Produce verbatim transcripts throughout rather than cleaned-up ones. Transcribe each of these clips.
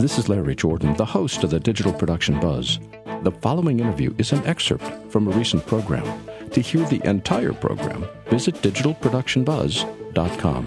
This is Larry Jordan, the host of the Digital Production Buzz. The following interview is an excerpt from a recent program. To hear the entire program, visit digital production buzz dot com.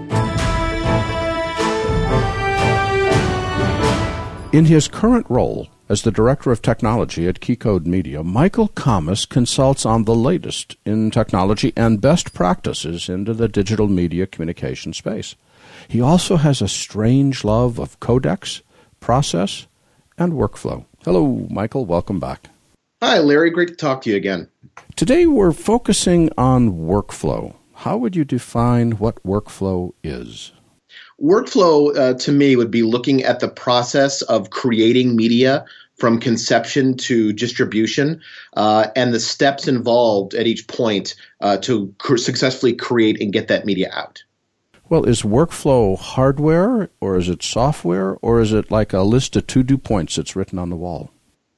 In his current role as the Director of Technology at Keycode Media, Michael Khamis consults on the latest in technology and best practices into the digital media communication space. He also has a strange love of codecs, process, and workflow. Hello, Michael. Welcome back. Hi, Larry. Great to talk to you again. Today we're focusing on workflow. How would you define what workflow is? Workflow, uh, to me, would be looking at the process of creating media from conception to distribution uh, and the steps involved at each point uh, to cr- successfully create and get that media out. Well, is workflow hardware, or is it software, or is it like a list of to-do points that's written on the wall?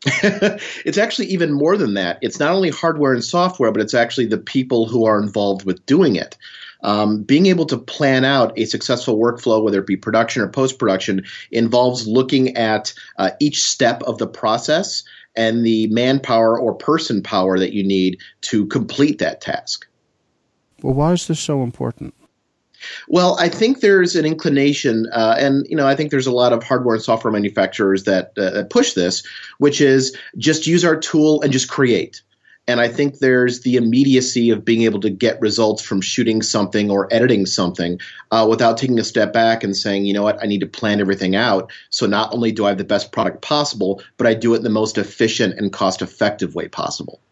It's actually even more than that. It's not only hardware and software, but it's actually the people who are involved with doing it. Um, being able to plan out a successful workflow, whether it be production or post-production, involves looking at uh, each step of the process and the manpower or person power that you need to complete that task. Well, why is this so important? Well, I think there's an inclination, uh, and you know, I think there's a lot of hardware and software manufacturers that uh, push this, which is just use our tool and just create. And I think there's the immediacy of being able to get results from shooting something or editing something uh, without taking a step back and saying, you know what, I need to plan everything out. So not only do I have the best product possible, but I do it in the most efficient and cost-effective way possible.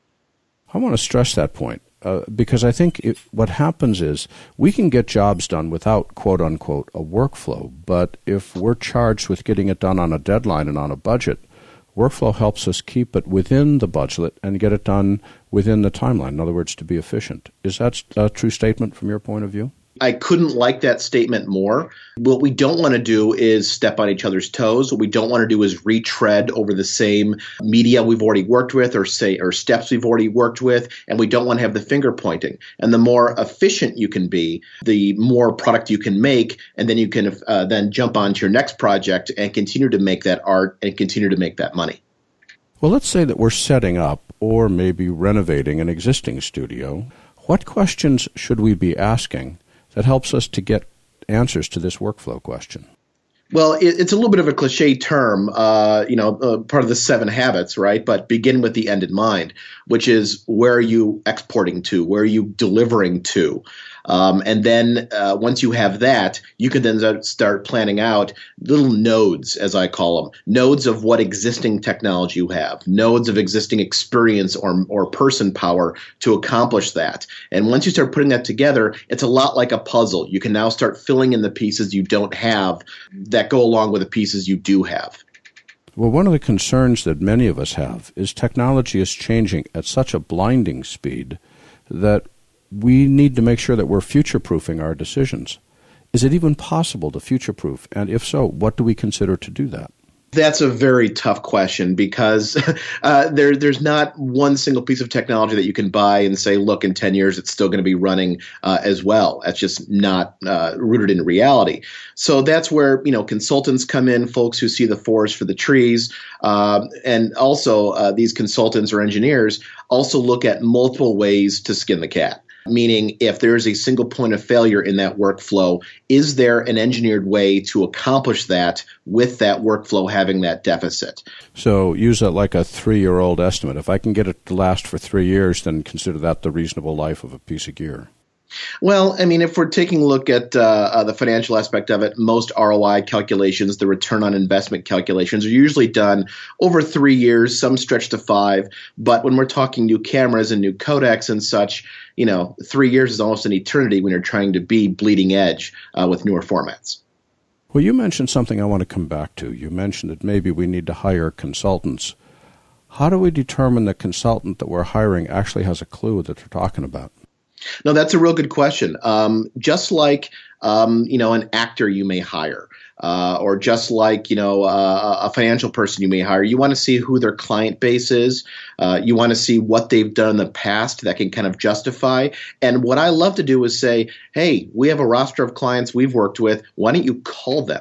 I want to stress that point. Uh, because I think it, what happens is we can get jobs done without, quote unquote, a workflow. But if we're charged with getting it done on a deadline and on a budget, workflow helps us keep it within the budget and get it done within the timeline. In other words, to be efficient. Is that a true statement from your point of view? I couldn't like that statement more. What we don't want to do is step on each other's toes. What we don't want to do is retread over the same media we've already worked with or say or steps we've already worked with, and we don't want to have the finger pointing. And the more efficient you can be, the more product you can make, and then you can uh, then jump onto your next project and continue to make that art and continue to make that money. Well, let's say that we're setting up or maybe renovating an existing studio. What questions should we be asking that helps us to get answers to this workflow question? Well, it, it's a little bit of a cliche term, uh, you know, uh, part of the seven habits, right? But begin with the end in mind, which is where are you exporting to? Where are you delivering to? Um, and then uh, once you have that, you can then start planning out little nodes, as I call them, nodes of what existing technology you have, nodes of existing experience or, or person power to accomplish that. And once you start putting that together, it's a lot like a puzzle. You can now start filling in the pieces you don't have that go along with the pieces you do have. Well, one of the concerns that many of us have is technology is changing at such a blinding speed that we need to make sure that we're future-proofing our decisions. Is it even possible to future-proof? And if so, what do we consider to do that? That's a very tough question because uh, there, there's not one single piece of technology that you can buy and say, look, in ten years, it's still going to be running uh, as well. That's just not uh, rooted in reality. So that's where, you know, consultants come in, folks who see the forest for the trees. Uh, and also uh, these consultants or engineers also look at multiple ways to skin the cat. Meaning, if there is a single point of failure in that workflow, is there an engineered way to accomplish that with that workflow having that deficit? So use it like a three-year-old estimate. If I can get it to last for three years, then consider that the reasonable life of a piece of gear. Well, I mean, if we're taking a look at uh, uh, the financial aspect of it, most R O I calculations, the return on investment calculations, are usually done over three years, some stretch to five. But when we're talking new cameras and new codecs and such, you know, three years is almost an eternity when you're trying to be bleeding edge uh, with newer formats. Well, you mentioned something I want to come back to. You mentioned that maybe we need to hire consultants. How do we determine the consultant that we're hiring actually has a clue that they're talking about? No, that's a real good question. Um, just like, um, you know, an actor you may hire, uh, or just like, you know, uh, a financial person you may hire, you want to see who their client base is. Uh, you want to see what they've done in the past that can kind of justify. And what I love to do is say, hey, we have a roster of clients we've worked with. Why don't you call them?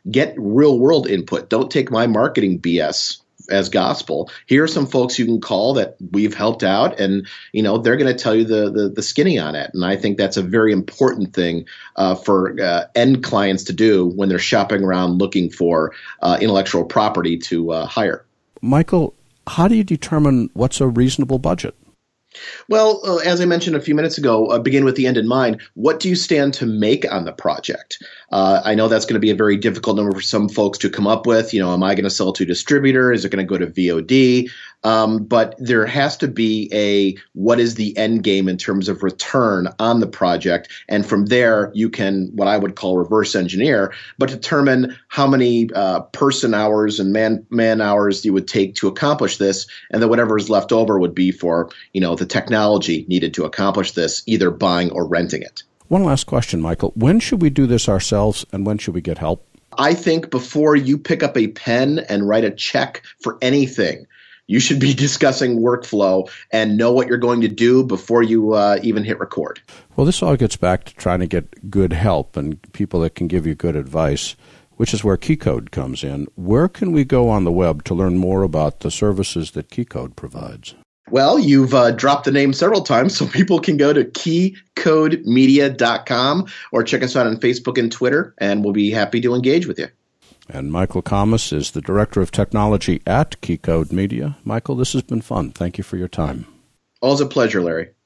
get real world input. Don't take my marketing B S as gospel. Here are some folks you can call that we've helped out, and you know they're going to tell you the, the the skinny on it. And I think that's a very important thing uh, for uh, end clients to do when they're shopping around looking for uh, intellectual property to uh, hire. Michael, how do you determine what's a reasonable budget? Well, uh, as I mentioned a few minutes ago, uh, begin with the end in mind. What do you stand to make on the project? Uh, I know that's going to be a very difficult number for some folks to come up with. You know, am I going to sell to a distributor? Is it going to go to V O D? Um, but there has to be a what is the end game in terms of return on the project. And from there, you can what I would call reverse engineer, but determine how many uh, person hours and man man hours you would take to accomplish this. And then whatever is left over would be for, you know, the technology needed to accomplish this, either buying or renting it. One last question, Michael. When should we do this ourselves, and when should we get help? I think before you pick up a pen and write a check for anything, you should be discussing workflow and know what you're going to do before you uh, even hit record. Well, this all gets back to trying to get good help and people that can give you good advice, which is where KeyCode comes in. Where can we go on the web to learn more about the services that KeyCode provides? Well, you've uh, dropped the name several times, so people can go to key code media dot com or check us out on Facebook and Twitter, and we'll be happy to engage with you. And Michael Kamas is the Director of Technology at KeyCode Media. Michael, this has been fun. Thank you for your time. Always a pleasure, Larry.